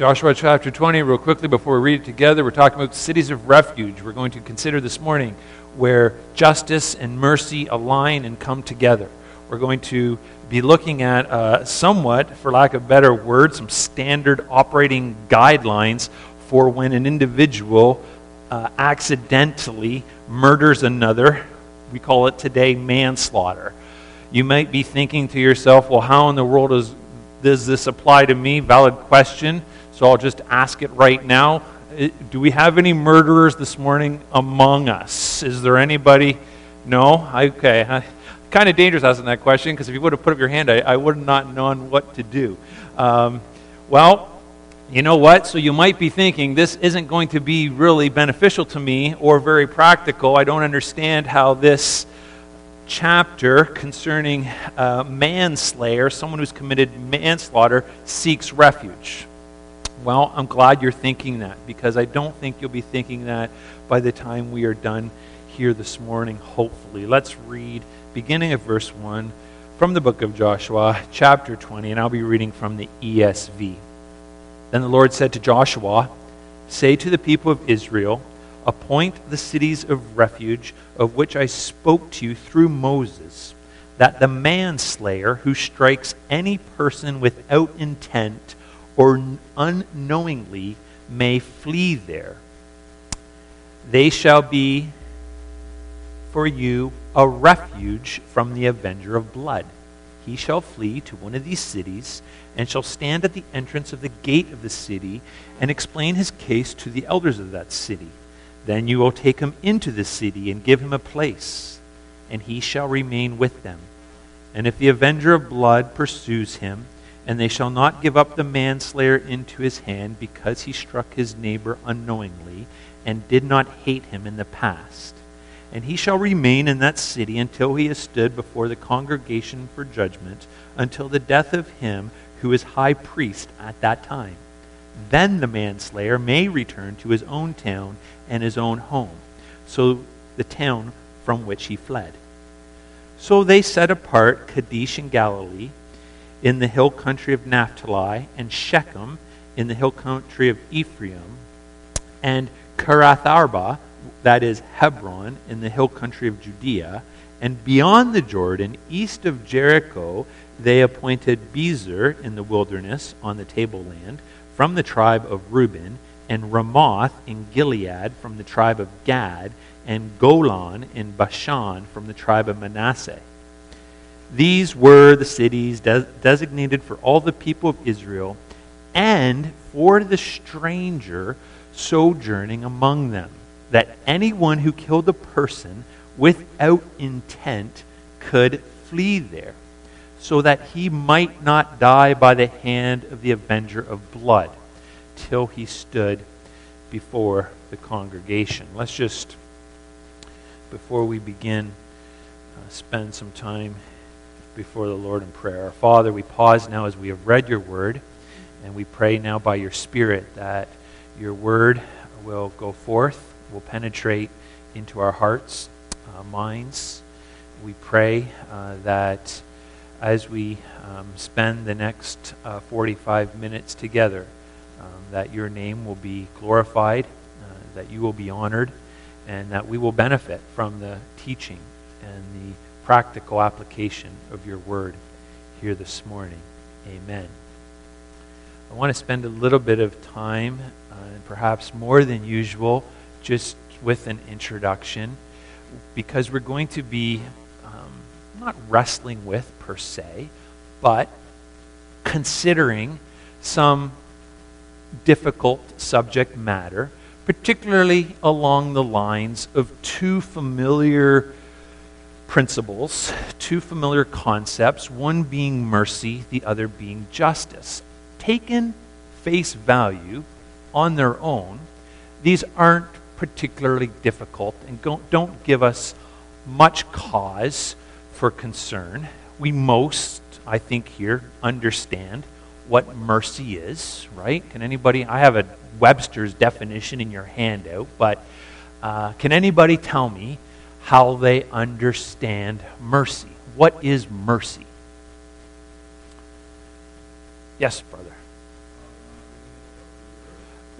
Joshua chapter 20, real quickly before we read it together, we're talking about cities of refuge. We're going to consider this morning where justice and mercy align and come together. We're going to be looking at somewhat, for lack of a better word, some standard operating guidelines for when an individual accidentally murders another. We call it today manslaughter. You might be thinking to yourself, well, how in the world does this apply to me? Valid question. So I'll just ask it right now. Do we have any murderers this morning among us? Is there anybody? No? Okay. Kind of dangerous asking that question, because if you would have put up your hand, I would have not known what to do. Well, you know what? So you might be thinking, this isn't going to be really beneficial to me or very practical. I don't understand how this chapter concerning manslayer, someone who's committed manslaughter, seeks refuge. Well, I'm glad you're thinking that, because I don't think you'll be thinking that by the time we are done here this morning, hopefully. Let's read, beginning of verse 1, from the book of Joshua, chapter 20, and I'll be reading from the ESV. Then the Lord said to Joshua, "Say to the people of Israel, appoint the cities of refuge of which I spoke to you through Moses, that the manslayer who strikes any person without intent or unknowingly may flee there. They shall be for you a refuge from the avenger of blood. He shall flee to one of these cities and shall stand at the entrance of the gate of the city and explain his case to the elders of that city. Then you will take him into the city and give him a place, and he shall remain with them. And if the avenger of blood pursues him, and they shall not give up the manslayer into his hand, because he struck his neighbor unknowingly and did not hate him in the past. And he shall remain in that city until he has stood before the congregation for judgment, until the death of him who is high priest at that time. Then the manslayer may return to his own town and his own home, so the town from which he fled." So they set apart Kadesh in Galilee, in the hill country of Naphtali, and Shechem in the hill country of Ephraim, and Kiriath Arba, that is Hebron, in the hill country of Judea, and beyond the Jordan, east of Jericho, they appointed Bezer in the wilderness on the tableland, from the tribe of Reuben, and Ramoth in Gilead from the tribe of Gad, and Golan in Bashan from the tribe of Manasseh. These were the cities designated for all the people of Israel and for the stranger sojourning among them, that anyone who killed a person without intent could flee there, so that he might not die by the hand of the avenger of blood, till he stood before the congregation. Let's just, before we begin, spend some time before the Lord in prayer. Our Father, we pause now as we have read your word, and we pray now by your Spirit that your word will go forth, will penetrate into our hearts, minds. We pray that as we spend the next 45 minutes together, that your name will be glorified, that you will be honored, and that we will benefit from the teaching and the practical application of your word here this morning. Amen. I want to spend a little bit of time, and perhaps more than usual, just with an introduction, because we're going to be not wrestling with per se, but considering some difficult subject matter, particularly along the lines of two familiar principles, two familiar concepts, one being mercy, the other being justice. Taken face value on their own, these aren't particularly difficult and don't give us much cause for concern. We most, I think, here understand what mercy is, right? Can anybody, I have a Webster's definition in your handout, but can anybody tell me how they understand mercy? What is mercy? Yes, brother.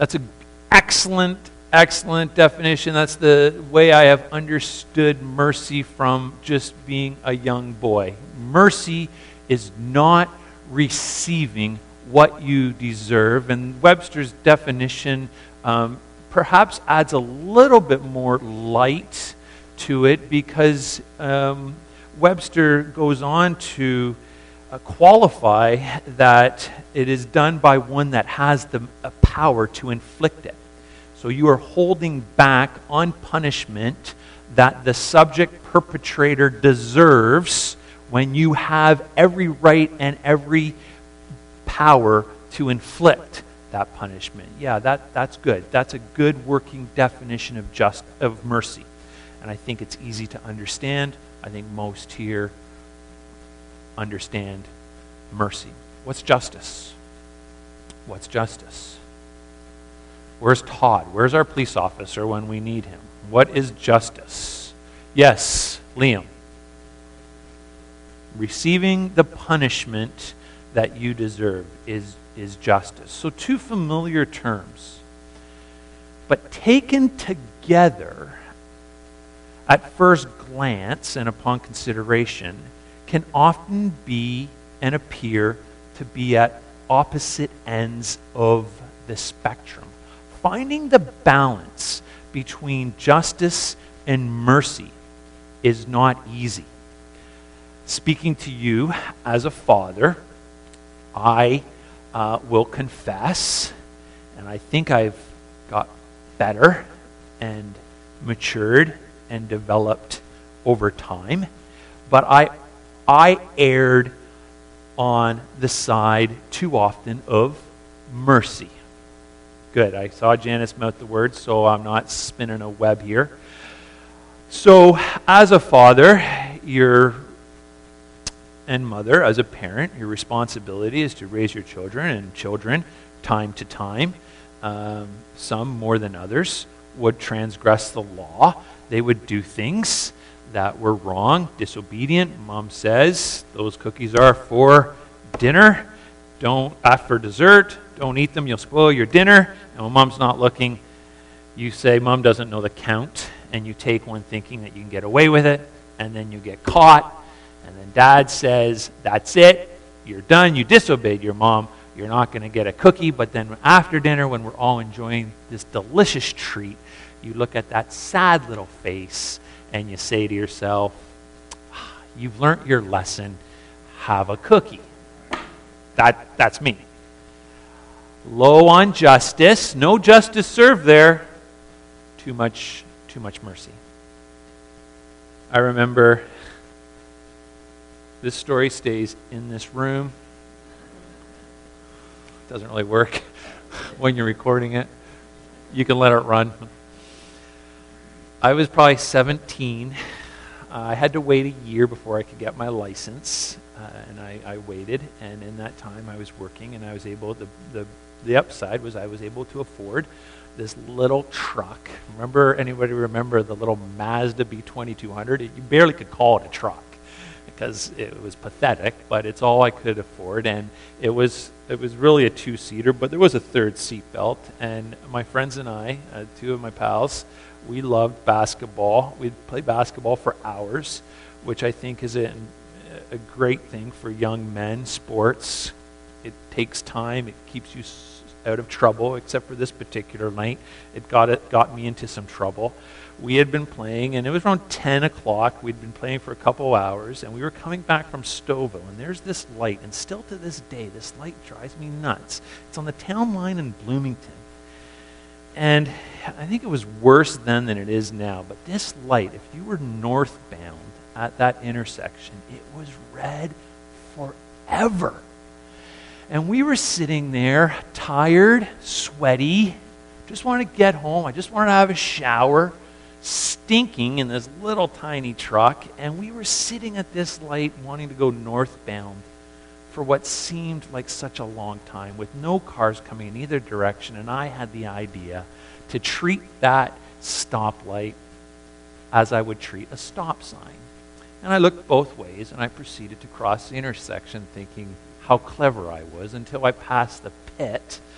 That's an excellent, excellent definition. That's the way I have understood mercy from just being a young boy. Mercy is not receiving what you deserve. And Webster's definition perhaps adds a little bit more light to it, because Webster goes on to qualify that it is done by one that has the power to inflict it. So you are holding back on punishment that the subject perpetrator deserves when you have every right and every power to inflict that punishment. Yeah, that's good. That's a good working definition of mercy. And I think it's easy to understand. I think most here understand mercy. What's justice? What's justice? Where's Todd? Where's our police officer when we need him? What is justice? Yes, Liam. Receiving the punishment that you deserve is justice. So two familiar terms, but taken together at first glance and upon consideration can often be and appear to be at opposite ends of the spectrum. Finding the balance between justice and mercy is not easy. Speaking to you as a father, I will confess, and I think I've got better and matured and developed over time, but I erred on the side too often of mercy. Good, I saw Janice mouth the word, so I'm not spinning a web here. So as a father, and mother, as a parent, your responsibility is to raise your children, and children, time to time, some more than others, would transgress the law. They would do things that were wrong, disobedient. Mom says, those cookies are for dinner. For dessert, don't eat them, you'll spoil your dinner. And when Mom's not looking, you say, Mom doesn't know the count, and you take one thinking that you can get away with it, and then you get caught. And then Dad says, that's it, you're done, you disobeyed your mom, you're not going to get a cookie. But then after dinner, when we're all enjoying this delicious treat, you look at that sad little face and you say to yourself, you've learned your lesson, have a cookie. That's me. Low on justice, no justice served there, too much mercy. I remember, this story stays in this room. It doesn't really work when you're recording it. You can let it run. I was probably 17. I had to wait a year before I could get my license, and I waited. And in that time, I was working, and I was able. The upside was I was able to afford this little truck. Anybody remember the little Mazda B2200? You barely could call it a truck, because it was pathetic, but it's all I could afford. And it was really a two-seater, but there was a third seat belt. And my friends and I, two of my pals, we loved basketball. We'd play basketball for hours, which I think is a great thing for young men. Sports, it takes time. It keeps you out of trouble, except for this particular night. It got me into some trouble. We had been playing, and it was around 10 o'clock. We'd been playing for a couple hours, and we were coming back from Stouffville, and there's this light, and still to this day, this light drives me nuts. It's on the town line in Bloomington. And I think it was worse then than it is now, but this light, if you were northbound at that intersection, it was red forever. And we were sitting there, tired, sweaty, just wanted to get home. I just wanted to have a shower, stinking in this little tiny truck. And we were sitting at this light wanting to go northbound for what seemed like such a long time, with no cars coming in either direction. And I had the idea to treat that stoplight as I would treat a stop sign. And I looked both ways, and I proceeded to cross the intersection thinking how clever I was, until I passed the pit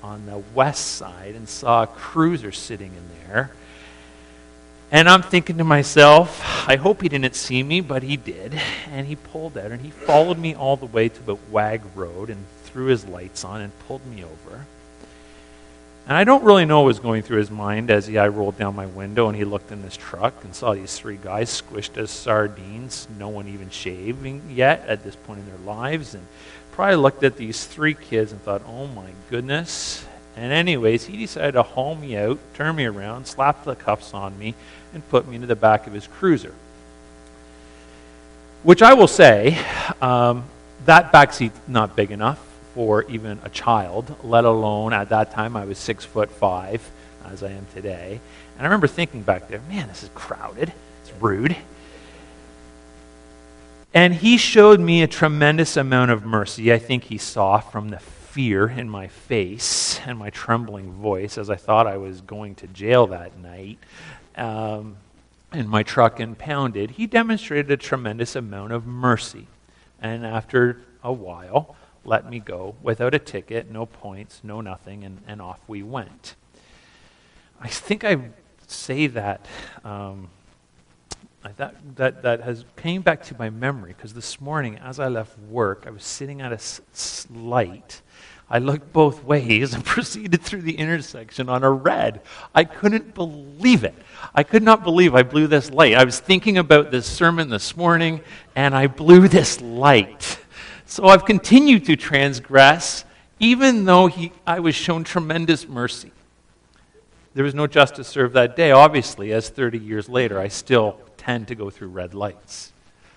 on the west side and saw a cruiser sitting in there. And I'm thinking to myself, I hope he didn't see me, but he did. And he pulled out and he followed me all the way to the Wag Road and threw his lights on and pulled me over. And I don't really know what was going through his mind as I rolled down my window and he looked in his truck and saw these three guys squished as sardines, no one even shaving yet at this point in their lives, and probably looked at these three kids and thought, oh my goodness. And anyways, he decided to haul me out, turn me around, slap the cuffs on me, and put me into the back of his cruiser. Which I will say, that backseat's not big enough for even a child, let alone at that time I was 6'5", as I am today. And I remember thinking back there, man, this is crowded, it's rude. And he showed me a tremendous amount of mercy. I think he saw from the fear in my face and my trembling voice as I thought I was going to jail that night in my truck impounded. He demonstrated a tremendous amount of mercy. And after a while, let me go without a ticket, no points, no nothing, and off we went. I think I say that that has came back to my memory because this morning as I left work, I was sitting at a light. I looked both ways and proceeded through the intersection on a red. I couldn't believe it. I could not believe I blew this light. I was thinking about this sermon this morning, and I blew this light. So I've continued to transgress, even though I was shown tremendous mercy. There was no justice served that day, obviously, as 30 years later, I still tend to go through red lights.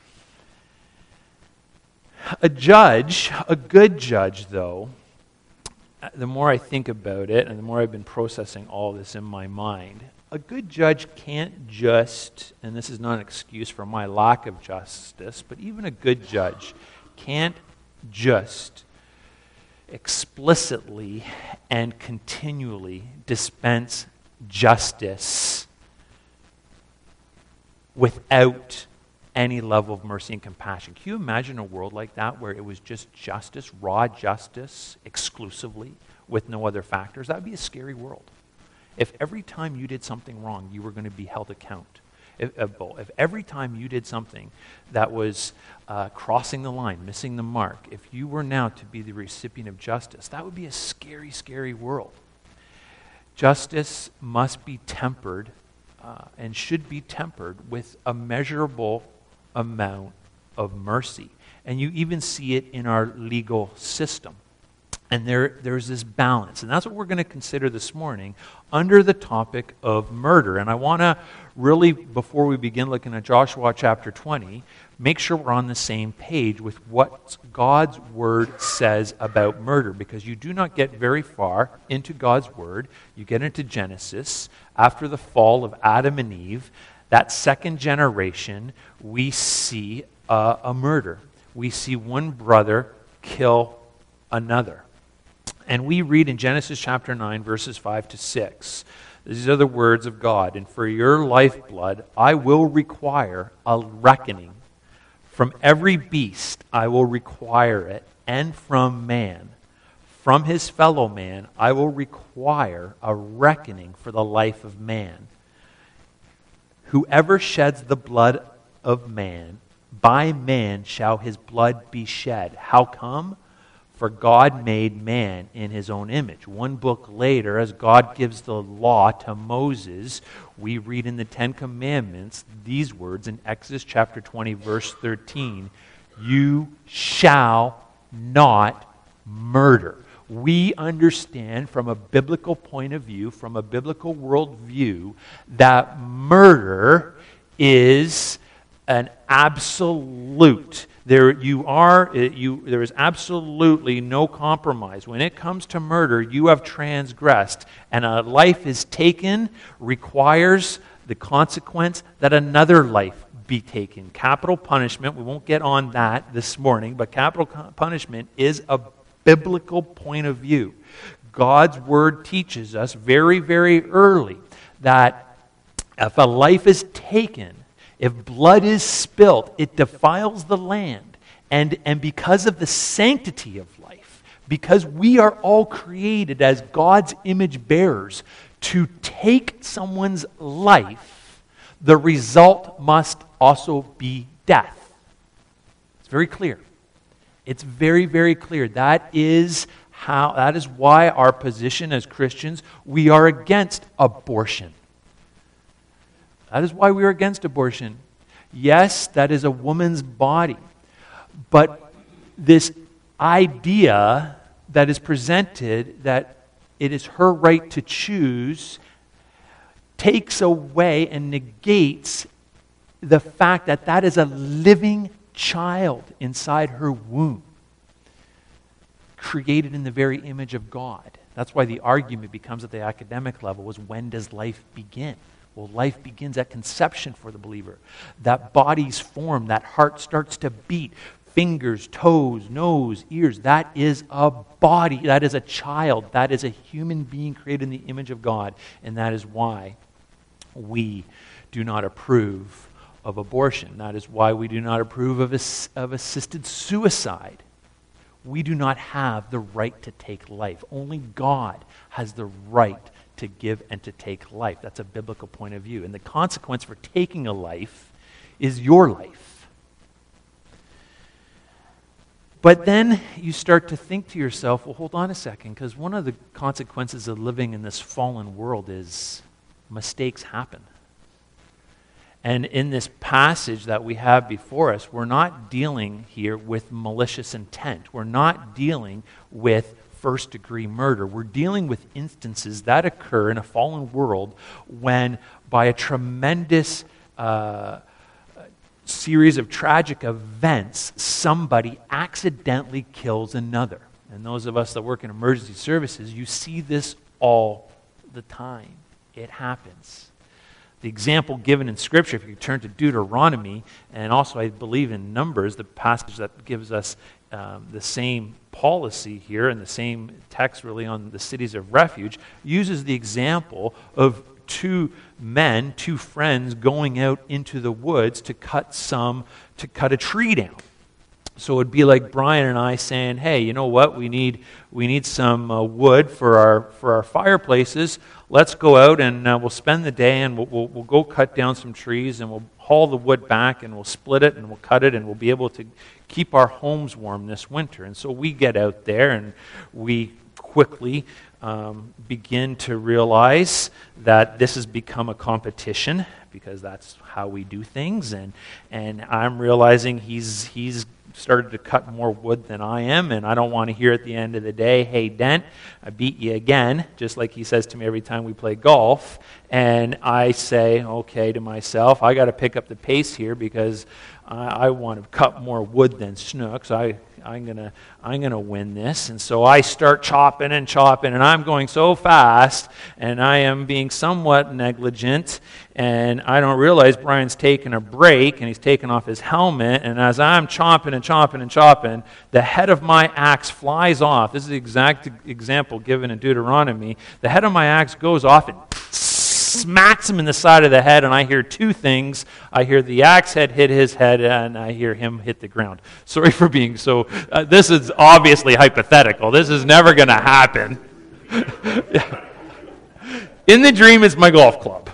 A judge, a good judge, though, the more I think about it, and the more I've been processing all this in my mind, a good judge can't just, and this is not an excuse for my lack of justice, but even a good judge can't just explicitly and continually dispense justice without any level of mercy and compassion. Can you imagine a world like that where it was just justice, raw justice, exclusively, with no other factors? That would be a scary world. If every time you did something wrong, you were going to be held account. If every time you did something that was crossing the line, missing the mark, if you were now to be the recipient of justice, that would be a scary, scary world. Justice must be tempered and should be tempered with a measurable amount of mercy. And you even see it in our legal system. And there's this balance. And that's what we're going to consider this morning under the topic of murder. And I want to really, before we begin looking at Joshua chapter 20, make sure we're on the same page with what God's Word says about murder. Because you do not get very far into God's Word. You get into Genesis. After the fall of Adam and Eve, that second generation, we see a murder. We see one brother kill another. And we read in Genesis chapter 9, verses 5 to 6. These are the words of God. And for your lifeblood, I will require a reckoning. From every beast, I will require it. And from man, from his fellow man, I will require a reckoning for the life of man. Whoever sheds the blood of man, by man shall his blood be shed. How come? For God made man in his own image. One book later, as God gives the law to Moses, we read in the Ten Commandments these words in Exodus chapter 20, verse 13, you shall not murder. We understand from a biblical point of view, from a biblical worldview, that murder is an absolute. There is absolutely no compromise. When it comes to murder, you have transgressed, and a life is taken requires the consequence that another life be taken. Capital punishment, we won't get on that this morning, but capital punishment is a biblical point of view. God's Word teaches us very, very early that if a life is taken, if blood is spilt, it defiles the land. And because of the sanctity of life, because we are all created as God's image bearers to take someone's life, the result must also be death. It's very clear. It's very, very clear. That is why our position as Christians, we are against abortion. That is why we are against abortion. Yes, that is a woman's body. But this idea that is presented that it is her right to choose takes away and negates the fact that that is a living child inside her womb, created in the very image of God. That's why the argument becomes at the academic level was, when does life begin? Well, life begins at conception for the believer. That body's formed, that heart starts to beat, fingers, toes, nose, ears. That is a body. That is a child. That is a human being created in the image of God. And that is why we do not approve of abortion. That is why we do not approve of assisted suicide. We do not have the right to take life. Only God has the right to give and to take life. That's a biblical point of view. And the consequence for taking a life is your life. But then you start to think to yourself, well, hold on a second, because one of the consequences of living in this fallen world is mistakes happen. And in this passage that we have before us, we're not dealing here with malicious intent. We're not dealing with first-degree murder. We're dealing with instances that occur in a fallen world when, by a tremendous series of tragic events, somebody accidentally kills another. And those of us that work in emergency services, you see this all the time. It happens. The example given in Scripture, if you turn to Deuteronomy, and also I believe in Numbers, the passage that gives us the same policy here and the same text really on the cities of refuge, uses the example of two friends going out into the woods to cut a tree down. So it would be like Brian and I saying, hey, you know what, we need some wood for our fireplaces. Let's go out and we'll spend the day and we'll go cut down some trees and we'll haul the wood back and we'll split it and we'll cut it and we'll be able to keep our homes warm this winter. And so we get out there and we quickly begin to realize that this has become a competition, because that's how we do things. And I'm realizing he's started to cut more wood than I am, and I don't want to hear at the end of the day, hey, Dent, I beat you again, just like he says to me every time we play golf. And I say, okay, to myself, I got to pick up the pace here because I want to cut more wood than Snooks. I'm gonna win this. And so I start chopping, and I'm going so fast, and I am being somewhat negligent, and I don't realize Brian's taking a break, and he's taking off his helmet, and as I'm chopping, the head of my axe flies off. This is the exact example given in Deuteronomy. The head of my axe goes off and smacks him in the side of the head, and I hear two things. I hear the axe head hit his head, and I hear him hit the ground. Sorry for being so... this is obviously hypothetical. This is never going to happen. In the dream is my golf club.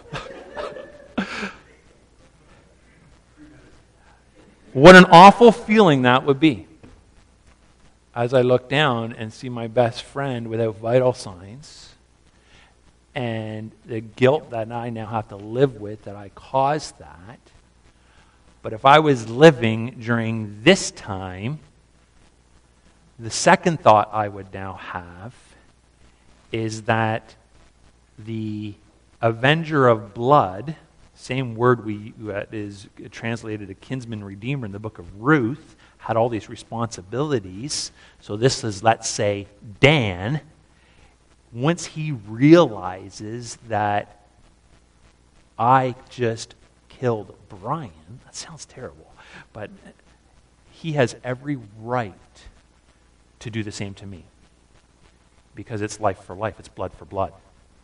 What an awful feeling that would be. As I look down and see my best friend without vital signs, and the guilt that I now have to live with that I caused that. But if I was living during this time, the second thought I would now have is that the avenger of blood, same word is translated a kinsman redeemer in the book of Ruth, had all these responsibilities. So this is, let's say, Dan. Once he realizes that I just killed Brian, that sounds terrible, but he has every right to do the same to me, because it's life for life, it's blood for blood.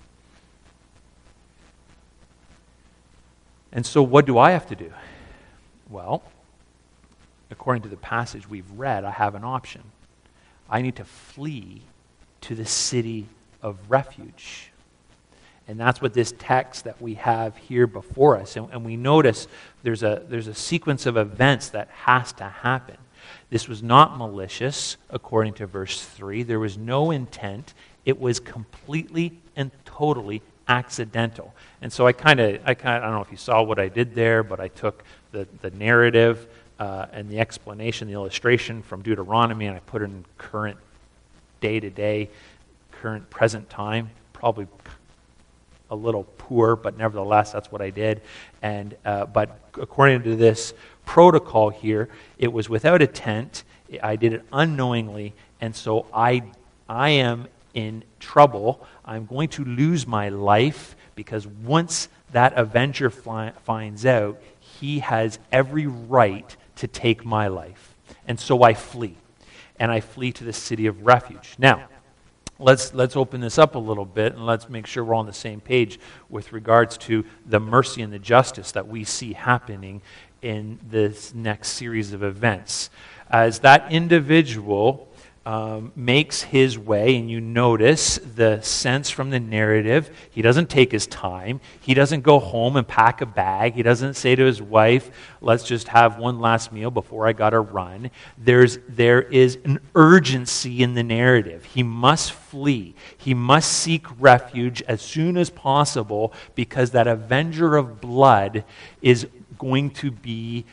And so what do I have to do? Well, according to the passage we've read, I have an option. I need to flee to the city of refuge. And that's what this text that we have here before us. And we notice there's a sequence of events that has to happen. This was not malicious, according to verse 3. There was no intent. It was completely and totally accidental. And so I don't know if you saw what I did there, but I took the narrative and the explanation, the illustration from Deuteronomy, and I put it in current day-to-day, current present time. Probably a little poor, but nevertheless, that's what I did. And but according to this protocol here, it was without intent. I did it unknowingly, and so I am in trouble. I'm going to lose my life because once that avenger finds out, he has every right to take my life. And so I flee. And I flee to the city of refuge. Now, let's open this up a little bit and let's make sure we're on the same page with regards to the mercy and the justice that we see happening in this next series of events. As that individual makes his way, and you notice the sense from the narrative, he doesn't take his time. He doesn't go home and pack a bag. He doesn't say to his wife, let's just have one last meal before I gotta run. There is an urgency in the narrative. He must flee. He must seek refuge as soon as possible because that avenger of blood is going to be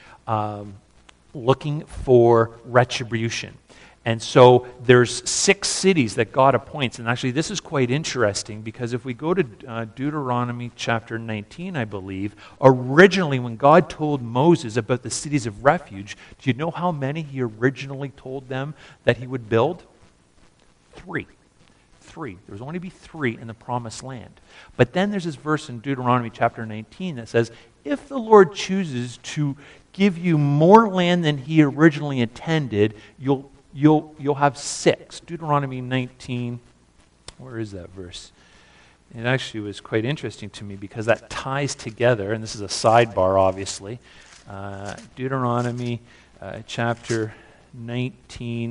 looking for retribution. And so there's 6 cities that God appoints. And actually, this is quite interesting because if we go to Deuteronomy chapter 19, I believe, originally when God told Moses about the cities of refuge, do you know how many he originally told them that he would build? 3. There was only be 3 in the promised land. But then there's this verse in Deuteronomy chapter 19 that says, if the Lord chooses to give you more land than he originally intended, you'll have 6. Deuteronomy 19, where is that verse? It actually was quite interesting to me because that ties together, and this is a sidebar obviously, Deuteronomy chapter 19.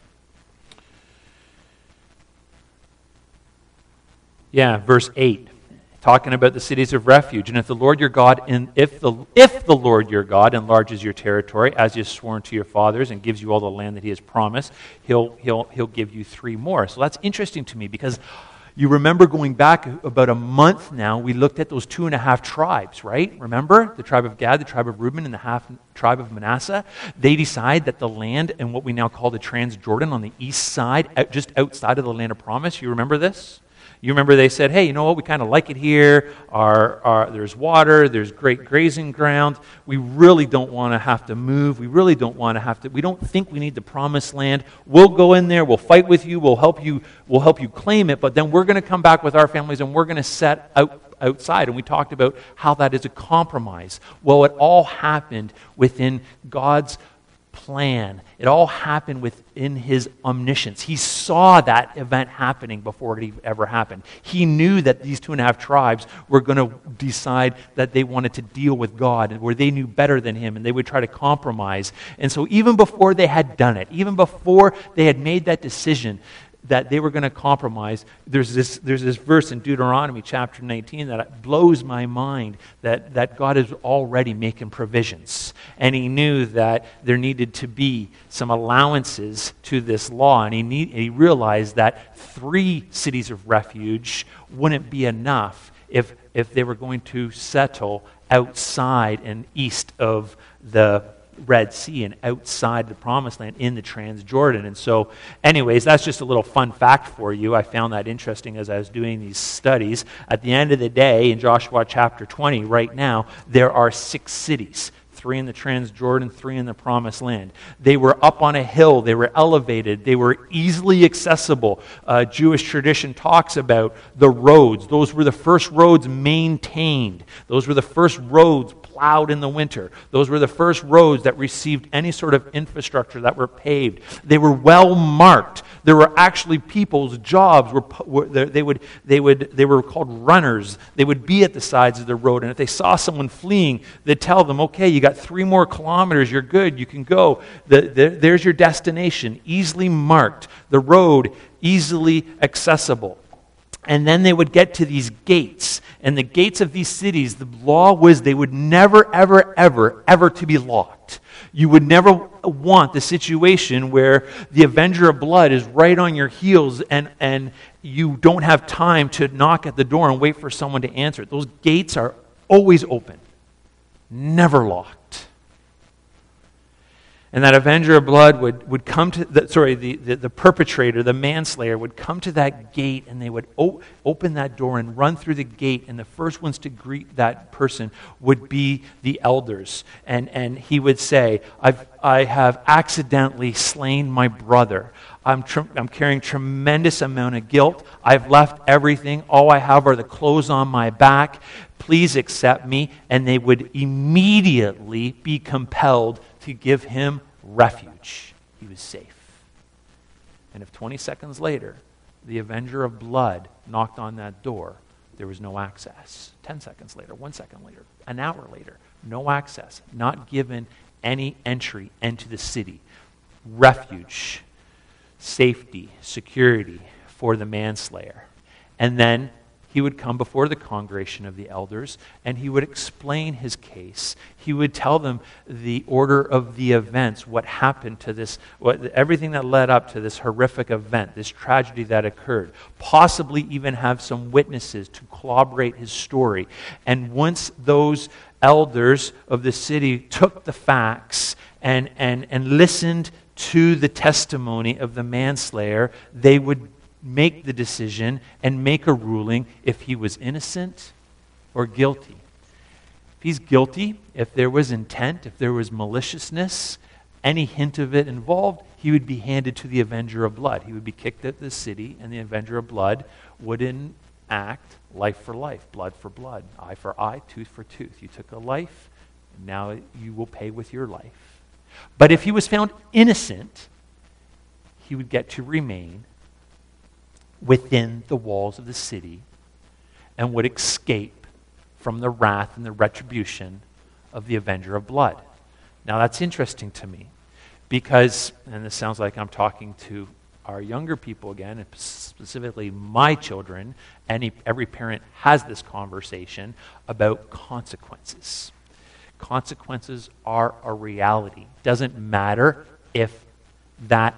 Yeah, verse 8. Talking about the cities of refuge, and if the Lord your God enlarges your territory as he has sworn to your fathers and gives you all the land that he has promised, he'll give you 3 more. So that's interesting to me because you remember going back about a month now, we looked at those 2.5 tribes, right? Remember the tribe of Gad, the tribe of Reuben, and the half tribe of Manasseh. They decide that the land and what we now call the Transjordan on the east side, just outside of the land of promise. You remember this? You remember they said, hey, you know what, we kind of like it here. There's water, there's great grazing ground. We really don't want to have to move. We really don't want to have to, we don't think we need the promised land. We'll go in there, we'll fight with you, we'll help you claim it, but then we're going to come back with our families and we're going to set outside. And we talked about how that is a compromise. Well, it all happened within God's plan. It all happened within his omniscience. He saw that event happening before it ever happened. He knew that these 2.5 tribes were going to decide that they wanted to deal with God, where they knew better than him, and they would try to compromise. And so even before they had done it, even before they had made that decision that they were going to compromise, there's this verse in Deuteronomy chapter 19 that blows my mind, that God is already making provisions. And he knew that there needed to be some allowances to this law, and he realized that 3 cities of refuge wouldn't be enough if they were going to settle outside and east of the Red Sea and outside the Promised Land in the Transjordan. And so, anyways, that's just a little fun fact for you. I found that interesting as I was doing these studies. At the end of the day, in Joshua chapter 20, right now, there are 6 cities. 3 in the Transjordan, 3 in the Promised Land. They were up on a hill. They were elevated. They were easily accessible. Jewish tradition talks about the roads. Those were the first roads maintained. Those were the first roads plowed in the winter. Those were the first roads that received any sort of infrastructure that were paved. They were well marked. There were actually people's jobs they were called runners. They would be at the sides of the road, and if they saw someone fleeing, they'd tell them, okay, you got got 3 more kilometers. You're good. You can go. There's your destination, easily marked. The road, easily accessible. And then they would get to these gates. And the gates of these cities, the law was they would never, ever, ever, ever to be locked. You would never want the situation where the avenger of blood is right on your heels and you don't have time to knock at the door and wait for someone to answer it. Those gates are always open, never locked. And that avenger of blood would come to, the perpetrator, the manslayer, would come to that gate and they would open that door and run through the gate. And the first ones to greet that person would be the elders. And he would say, I have accidentally slain my brother. I'm carrying tremendous amount of guilt. I've left everything. All I have are the clothes on my back. Please accept me. And they would immediately be compelled to give him refuge. He was safe. And if 20 seconds later, the avenger of blood knocked on that door, there was no access. 10 seconds later, 1 second later, an hour later, no access. Not given any entry into the city. Refuge, safety, security for the manslayer. And then he would come before the congregation of the elders and he would explain his case. He would tell them the order of the events, what happened to this, everything that led up to this horrific event, this tragedy that occurred. Possibly even have some witnesses to corroborate his story. And once those elders of the city took the facts and listened to the testimony of the manslayer, they would make the decision and make a ruling if he was innocent or guilty. If he's guilty, if there was intent, if there was maliciousness, any hint of it involved, he would be handed to the avenger of blood. He would be kicked out of the city, and the avenger of blood would enact life for life, blood for blood, eye for eye, tooth for tooth. You took a life, now you will pay with your life. But if he was found innocent, he would get to remain within the walls of the city and would escape from the wrath and the retribution of the avenger of blood. Now that's interesting to me because, and this sounds like I'm talking to our younger people again, and specifically my children, and every parent has this conversation about consequences. Consequences are a reality. Doesn't matter if that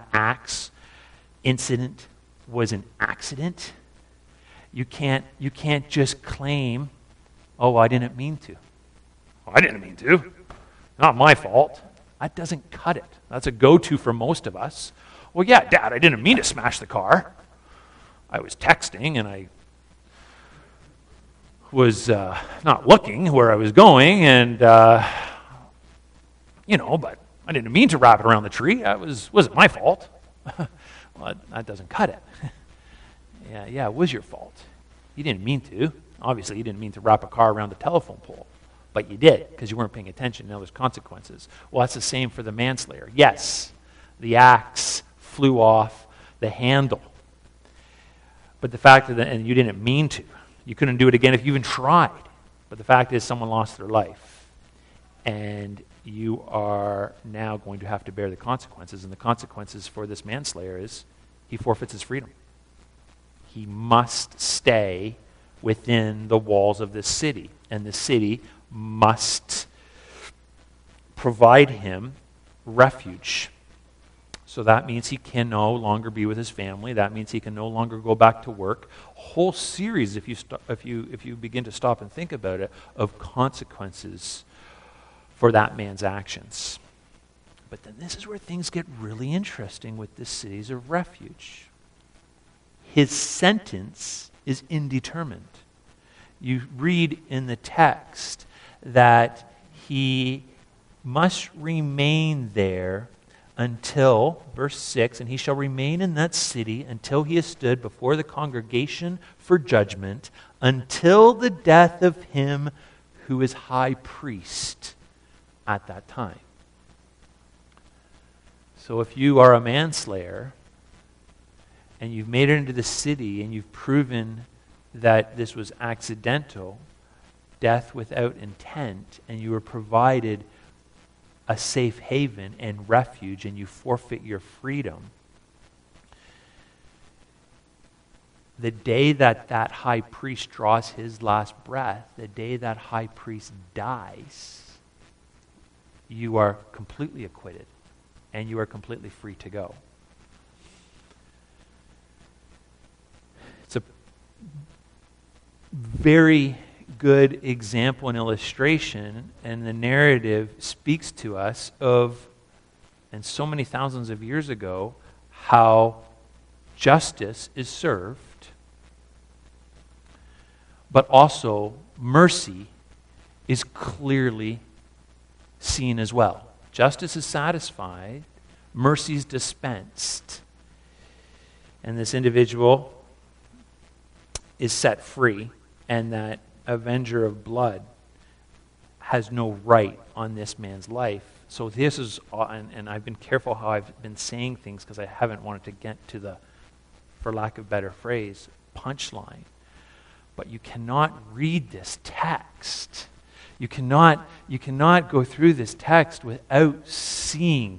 incident was an accident. You can't just claim, oh, I didn't mean to. Oh, I didn't mean to. Not my fault. That doesn't cut it. That's a go-to for most of us. Well, yeah, Dad, I didn't mean to smash the car. I was texting and I was not looking where I was going and, but I didn't mean to wrap it around the tree. That wasn't my fault. Well, that doesn't cut it. Yeah, it was your fault. You didn't mean to. Obviously, you didn't mean to wrap a car around the telephone pole, but you did because you weren't paying attention. Now there's consequences. Well, that's the same for the manslayer. Yes, the axe flew off the handle, but the fact that, and you didn't mean to. You couldn't do it again if you even tried. But the fact is, someone lost their life, and you are now going to have to bear the consequences. And the consequences for this manslayer is he forfeits his freedom. He must stay within the walls of this city, and the city must provide him refuge. So that means he can no longer be with his family. That means he can no longer go back to work. A whole series, if you begin to stop and think about it, of consequences for that man's actions. But then this is where things get really interesting with the cities of refuge. His sentence is indeterminate. You read in the text that he must remain there until, verse 6, and he shall remain in that city until he has stood before the congregation for judgment, until the death of him who is high priest at that time. So if you are a manslayer, and you've made it into the city, and you've proven that this was accidental, death without intent, and you were provided a safe haven and refuge and you forfeit your freedom, the day that that high priest draws his last breath, the day that high priest dies, you are completely acquitted and you are completely free to go. It's a very good example and illustration, and the narrative speaks to us of, and so many thousands of years ago, how justice is served, but also mercy is clearly seen as well. Justice is satisfied, mercy is dispensed, and this individual is set free, and that avenger of blood has no right on this man's life. So this is, and I've been careful how I've been saying things because I haven't wanted to get to the, for lack of a better phrase, punchline. But you cannot read this text. You cannot go through this text without seeing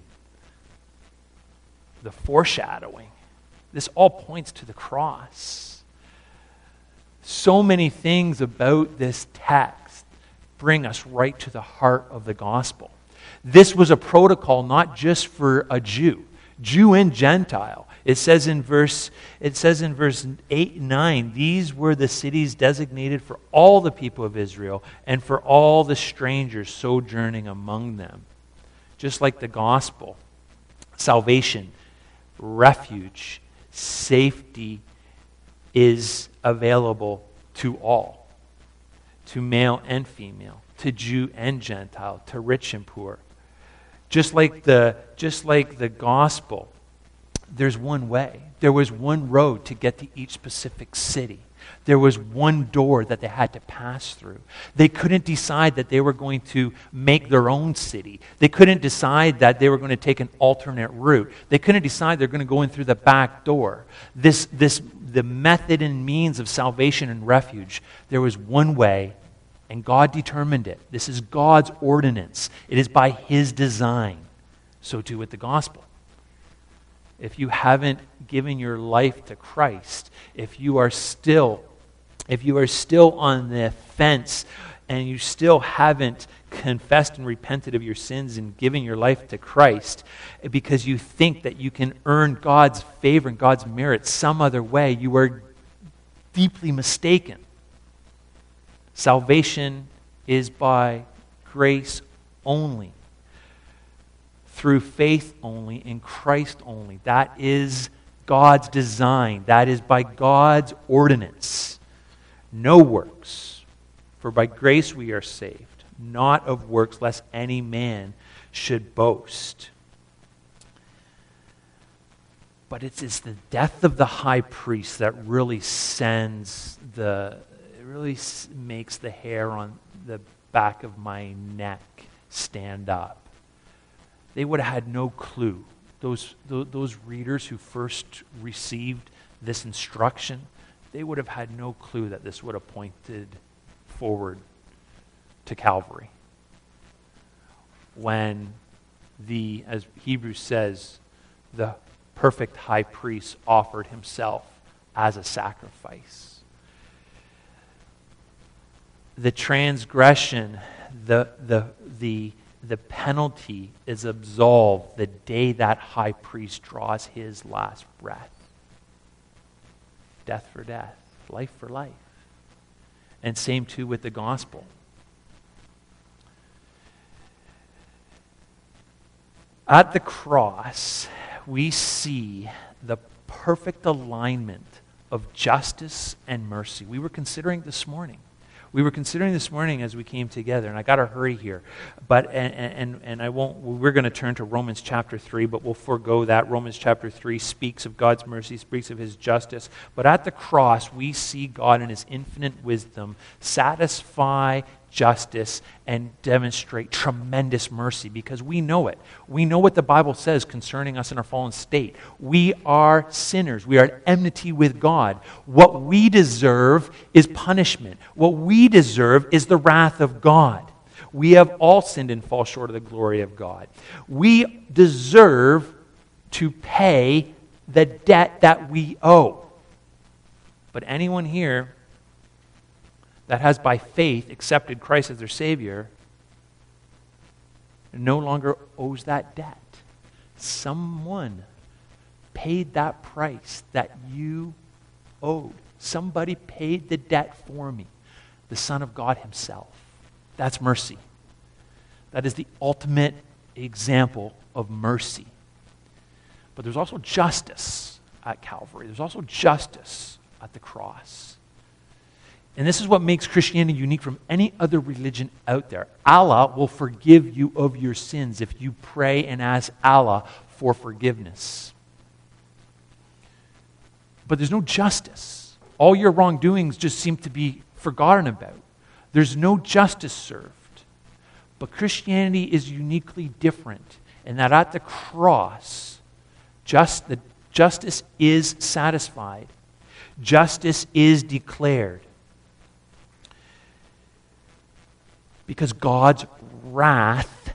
the foreshadowing. This all points to the cross. So many things about this text bring us right to the heart of the gospel. This was a protocol not just for a Jew and Gentile. It says in verse 8 and 9, these were the cities designated for all the people of Israel and for all the strangers sojourning among them. Just like the gospel, salvation, refuge, safety is available to all, to male and female, to Jew and Gentile, to rich and poor. Just like the gospel, there's one way. There was one road to get to each specific city. There was one door that they had to pass through. They couldn't decide that they were going to make their own city. They couldn't decide that they were going to take an alternate route. They couldn't decide they're going to go in through the back door. The method and means of salvation and refuge, there was one way, and God determined it. This is God's ordinance. It is by His design. So too with the gospel. If you haven't given your life to Christ, if you are still on the fence and you still haven't confessed and repented of your sins and given your life to Christ because you think that you can earn God's favor and God's merit some other way, you are deeply mistaken. Salvation is by grace only, through faith only, in Christ only. That is God's design. That is by God's ordinance. No works. For by grace we are saved, not of works, lest any man should boast. But it's the death of the high priest that really makes the hair on the back of my neck stand up. They would have had no clue. Those readers who first received this instruction, they would have had no clue that this would have pointed forward to Calvary. When as Hebrews says, the perfect high priest offered himself as a sacrifice. The transgression, the penalty is absolved the day that high priest draws his last breath. Death for death, life for life. And same too with the gospel. At the cross, we see the perfect alignment of justice and mercy. We were considering this morning as we came together, and I got to hurry here, but and I won't. We're going to turn to Romans chapter 3, but we'll forego that. Romans chapter 3 speaks of God's mercy, speaks of His justice. But at the cross, we see God in His infinite wisdom satisfy justice and demonstrate tremendous mercy, because we know it. We know what the Bible says concerning us in our fallen state. We are sinners. We are at enmity with God. What we deserve is punishment. What we deserve is the wrath of God. We have all sinned and fall short of the glory of God. We deserve to pay the debt that we owe. But anyone here that has by faith accepted Christ as their Savior no longer owes that debt. Someone paid that price that you owed. Somebody paid the debt for me. The Son of God himself. That's mercy. That is the ultimate example of mercy. But there's also justice at Calvary. There's also justice at the cross. And this is what makes Christianity unique from any other religion out there. Allah will forgive you of your sins if you pray and ask Allah for forgiveness. But there's no justice. All your wrongdoings just seem to be forgotten about. There's no justice served. But Christianity is uniquely different in that at the cross, justice is satisfied. Justice is declared. Because God's wrath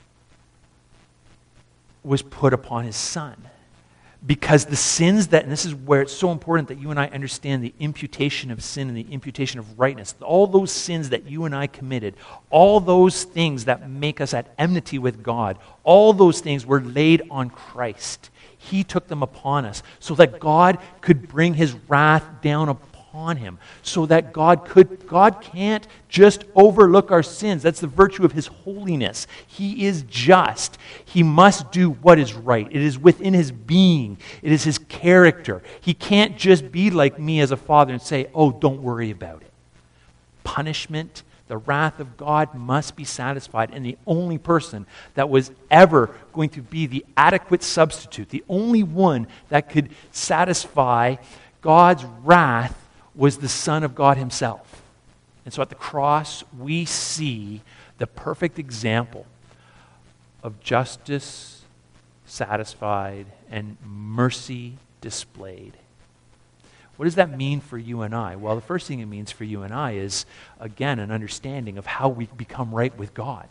was put upon his Son. Because the sins that, and this is where it's so important that you and I understand the imputation of sin and the imputation of rightness. All those sins that you and I committed, all those things that make us at enmity with God, all those things were laid on Christ. He took them upon us so that God could bring his wrath down upon him. So that God can't just overlook our sins. That's the virtue of his holiness. He is just. He must do what is right. It is within his being. It is his character. He can't just be like me as a father and say, oh, don't worry about it. Punishment, the wrath of God must be satisfied, and the only person that was ever going to be the adequate substitute, the only one that could satisfy God's wrath was the Son of God himself. And so at the cross, we see the perfect example of justice satisfied and mercy displayed. What does that mean for you and I? Well, the first thing it means for you and I is, again, an understanding of how we become right with God.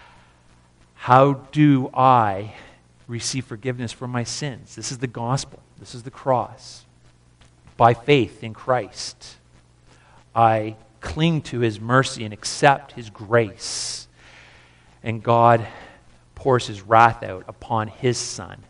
How do I receive forgiveness for my sins? This is the gospel. This is the cross. By faith in Christ, I cling to his mercy and accept his grace. And God pours his wrath out upon his Son.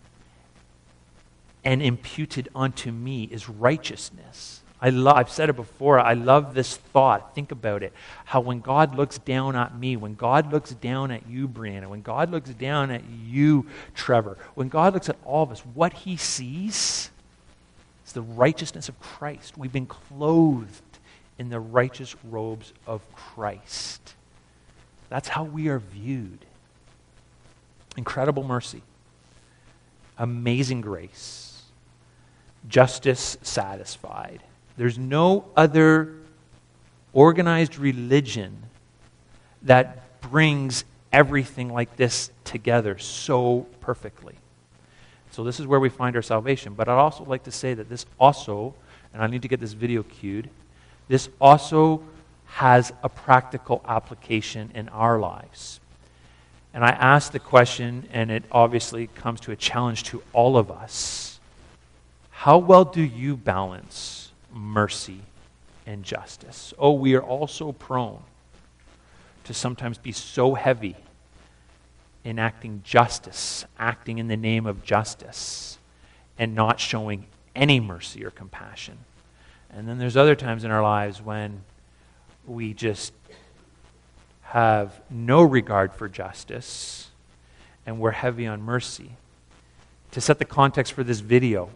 And imputed unto me is righteousness. I've said it before, I love this thought. Think about it. How when God looks down at me, when God looks down at you, Brianna, when God looks down at you, Trevor, when God looks at all of us, what he sees is the righteousness of Christ. We've been clothed in the righteous robes of Christ. That's how we are viewed. Incredible mercy. Amazing grace. Justice satisfied. There's no other organized religion that brings everything like this together so perfectly. So this is where we find our salvation. But I'd also like to say that this also, and I need to get this video cued, this also has a practical application in our lives. And I ask the question, and it obviously comes to a challenge to all of us. How well do you balance mercy and justice? Oh, we are all so prone to sometimes be so heavy enacting justice, acting in the name of justice, and not showing any mercy or compassion. And then there's other times in our lives when we just have no regard for justice and we're heavy on mercy. To set the context for this video,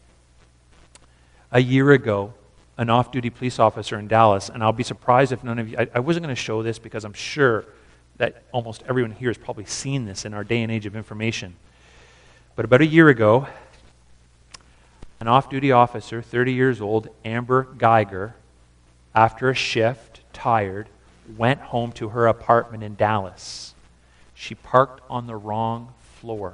a year ago, an off-duty police officer in Dallas, and I'll be surprised if none of you, I wasn't going to show this because I'm sure that almost everyone here has probably seen this in our day and age of information. But about a year ago, an off-duty officer, 30 years old, Amber Geiger, after a shift, tired, went home to her apartment in Dallas. She parked on the wrong floor.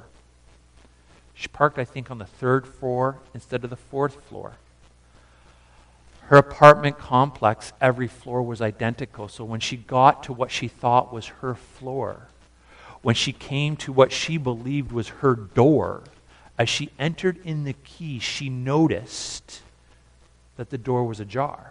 She parked, I think, on the third floor instead of the fourth floor. Her apartment complex, every floor was identical. So when she got to what she thought was her floor, when she came to what she believed was her door, as she entered in the key, she noticed that the door was ajar.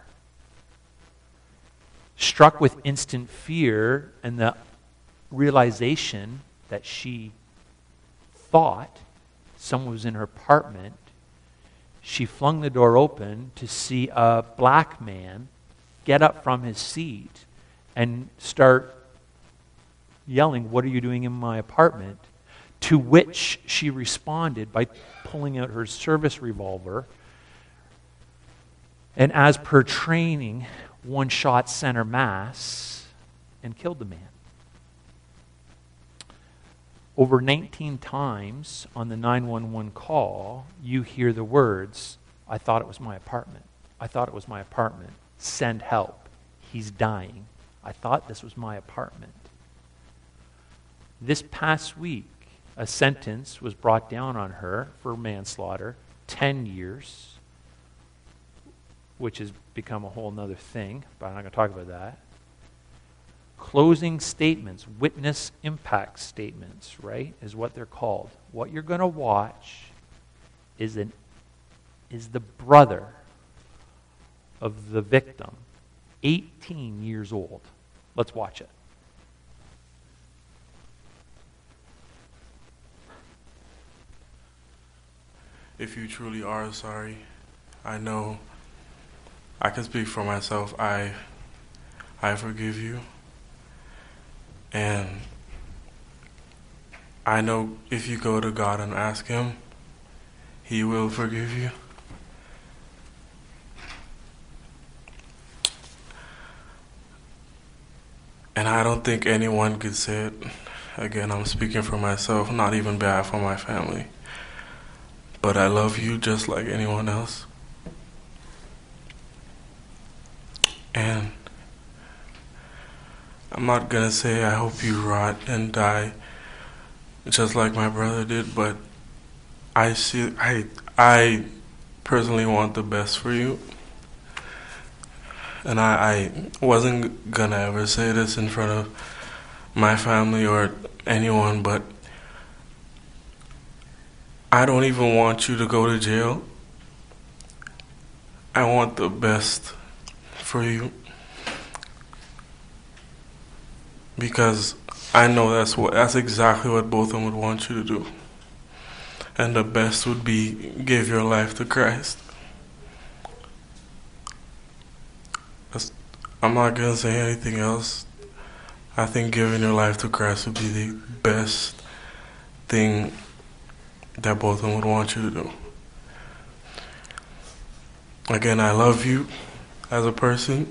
Struck with instant fear and the realization that she thought someone was in her apartment, she flung the door open to see a black man get up from his seat and start yelling, "What are you doing in my apartment?" To which she responded by pulling out her service revolver. And as per training, one shot center mass and killed the man. Over 19 times on the 911 call, you hear the words, "I thought it was my apartment. I thought it was my apartment. Send help. He's dying. I thought this was my apartment." This past week, a sentence was brought down on her for manslaughter, 10 years, which has become a whole other thing, but I'm not going to talk about that. Closing statements, witness impact statements, right, is what they're called. What you're going to watch is the brother of the victim, 18 years old. Let's watch it. If you truly are sorry, I know I can speak for myself. I forgive you. And I know if you go to God and ask Him, He will forgive you. And I don't think anyone could say it. Again, I'm speaking for myself, not even bad for my family. But I love you just like anyone else. And I'm not gonna say I hope you rot and die just like my brother did, but I personally want the best for you. And I wasn't gonna ever say this in front of my family or anyone, but I don't even want you to go to jail. I want the best for you. Because I know that's exactly what both of them would want you to do. And the best would be give your life to Christ. I'm not going to say anything else. I think giving your life to Christ would be the best thing that both of them would want you to do. Again, I love you as a person.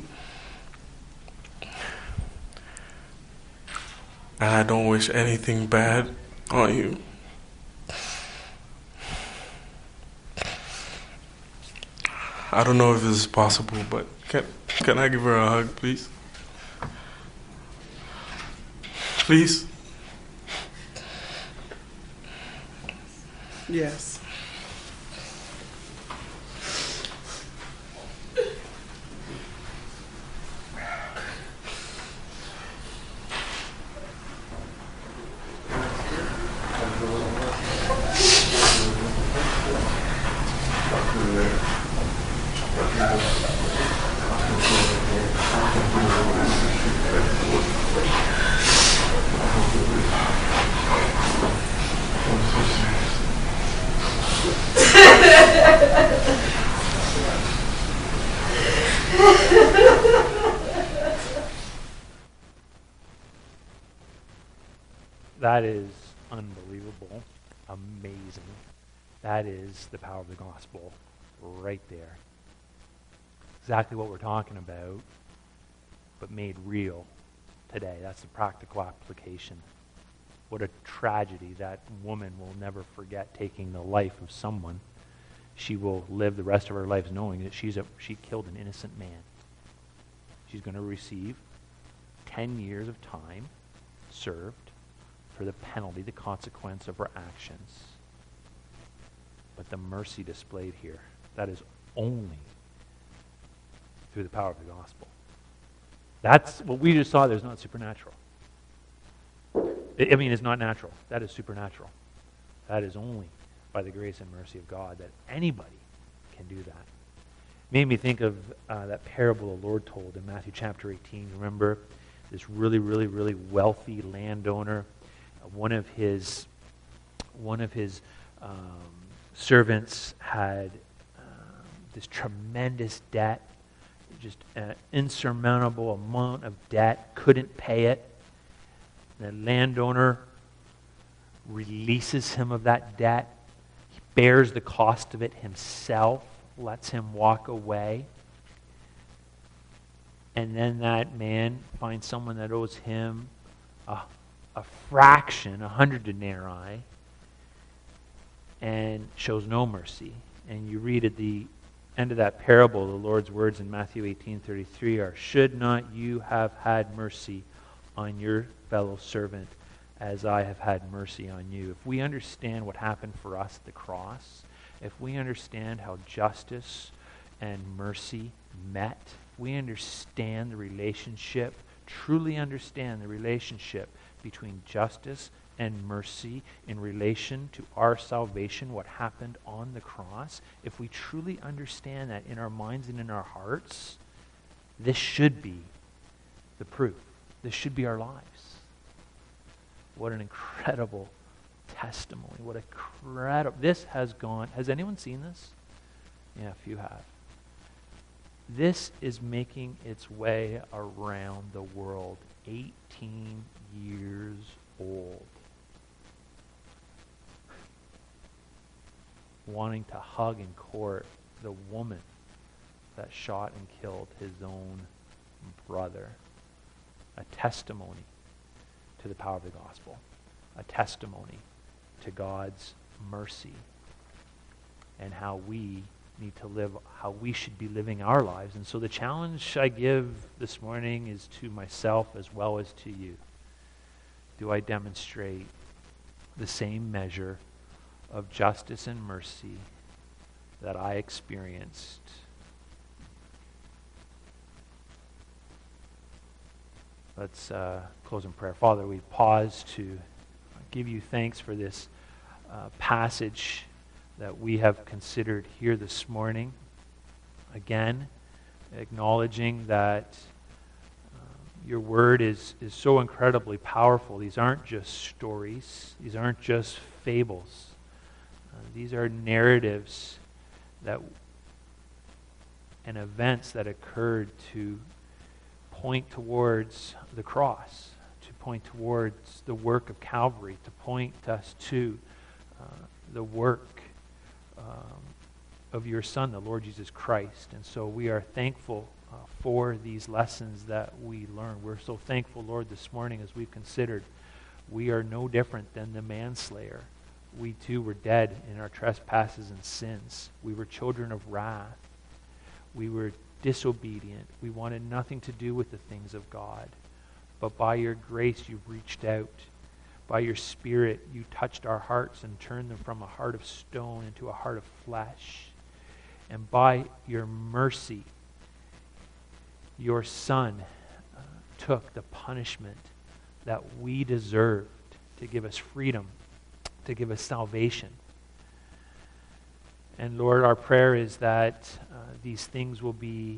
And I don't wish anything bad on you. I don't know if this is possible, but can I give her a hug, please? Please? Yes. That is unbelievable, amazing. That is the power of the gospel right there. Exactly what we're talking about, but made real today. That's the practical application. What a tragedy. That woman will never forget taking the life of someone. She will live the rest of her life knowing that she killed an innocent man. She's going to receive 10 years of time served for the penalty, the consequence of her actions. But the mercy displayed here, that is only through the power of the gospel. That's what we just saw. There's not supernatural. I mean, it's not natural. That is supernatural. That is only by the grace and mercy of God that anybody can do that. Made me think of that parable the Lord told in Matthew chapter 18. Remember, this really, really, really wealthy landowner, one of his servants had this tremendous debt, just an insurmountable amount of debt, couldn't pay it. The landowner releases him of that debt. He bears the cost of it himself, lets him walk away. And then that man finds someone that owes him a fraction, 100 denarii, and shows no mercy. And you read at the end of that parable, the Lord's words in Matthew 18:33 are, "Should not you have had mercy on your fellow servant as I have had mercy on you?" If we understand what happened for us at the cross, if we understand how justice and mercy met, we understand the relationship, truly understand the relationship between justice and mercy in relation to our salvation, what happened on the cross, if we truly understand that in our minds and in our hearts, this should be the proof. This should be our lives. What an incredible testimony. What incredible. This has gone. Has anyone seen this? Yeah, a few have. This is making its way around the world. 18 years old. Wanting to hug in court the woman that shot and killed his own brother. A testimony to the power of the gospel. A testimony to God's mercy and how we need to live, how we should be living our lives. And so the challenge I give this morning is to myself as well as to you. Do I demonstrate the same measure of justice and mercy that I experienced? Let's close in prayer. Father, we pause to give you thanks for this passage that we have considered here this morning. Again, acknowledging that your word is so incredibly powerful. These aren't just stories. These aren't just fables. These are narratives that and events that occurred to point towards the cross, to point towards the work of Calvary, to point us to the work of your Son, the Lord Jesus Christ. And so we are thankful for these lessons that we learn. We're so thankful, Lord, this morning as we've considered we are no different than the manslayer. We too were dead in our trespasses and sins. We were children of wrath. We were disobedient. We wanted nothing to do with the things of God. But by your grace, you've reached out. By your Spirit, you touched our hearts and turned them from a heart of stone into a heart of flesh. And by your mercy, your Son took the punishment that we deserved to give us freedom, to give us salvation. And Lord, our prayer is that these things will be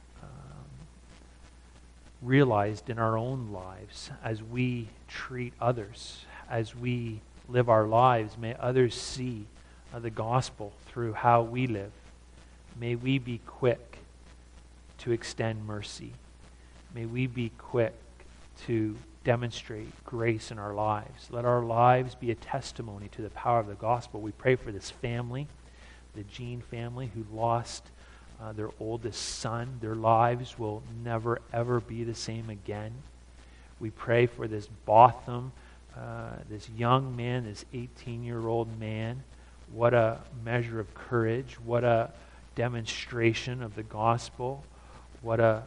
realized in our own lives as we treat others, as we live our lives. May others see the gospel through how we live. May we be quick to extend mercy. May we be quick to demonstrate grace in our lives. Let our lives be a testimony to the power of the gospel. We pray for this family, the Jean family, who lost their oldest son. Their lives will never, ever be the same again. We pray for this Botham, this young man, this 18-year-old man. What a measure of courage. What a demonstration of the gospel. What a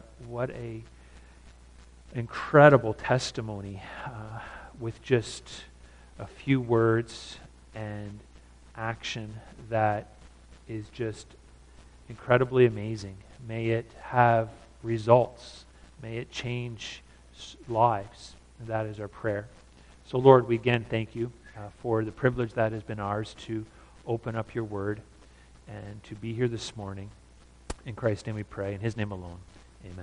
incredible testimony with just a few words and action that is just incredibly amazing. May it have results. May it change lives. And that is our prayer. So Lord, we again thank you for the privilege that has been ours to open up your word and to be here this morning. In Christ's name we pray, in his name alone.